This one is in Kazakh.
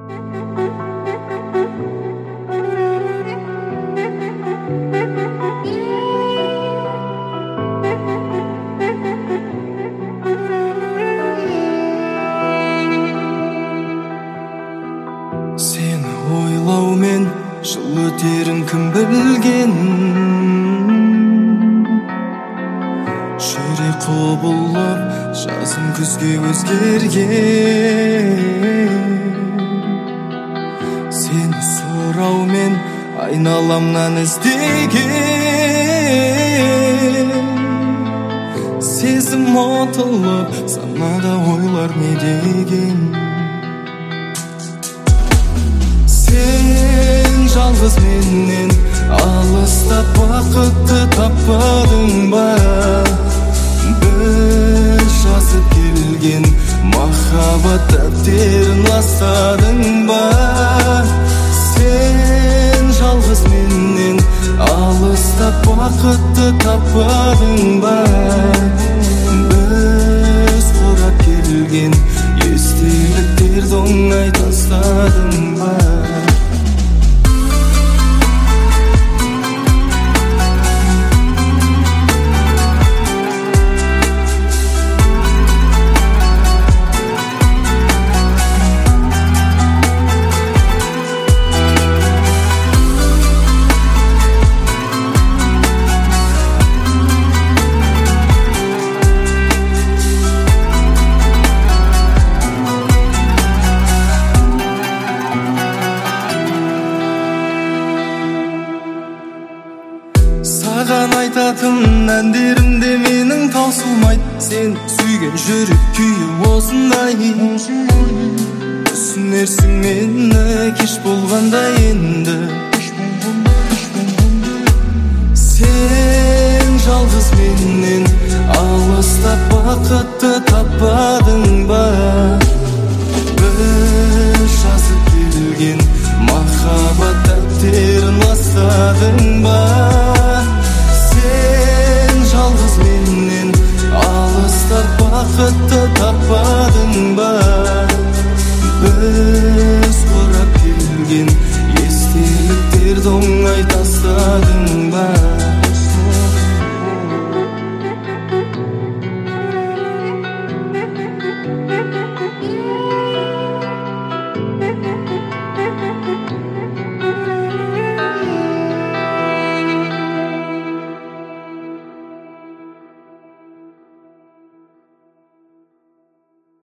Seni ойлаумен жыл өтерін кім білген, жүрек құбылып жазым күзге өзгерген. Сені сұраумен айналамнан іздеген, сезім отылып санада ойлар не деген. Сен жалғыз менен алыстап бақытты таппадың ба? Біз жазып келген махаббат дәптерін ластадың ба? Сен жалғыз менен алыстап бақытты таппадың ба? Біз құрап келген естеліктерді оңай тастадың ба? Саған айтатын әндерімде менің таусылмайды. Сен сүйген жүрек күйі осындай. Түсінерсің мені кеш болғанда енді. Сен жалғыз менен алыстап бақытты таппадың ба?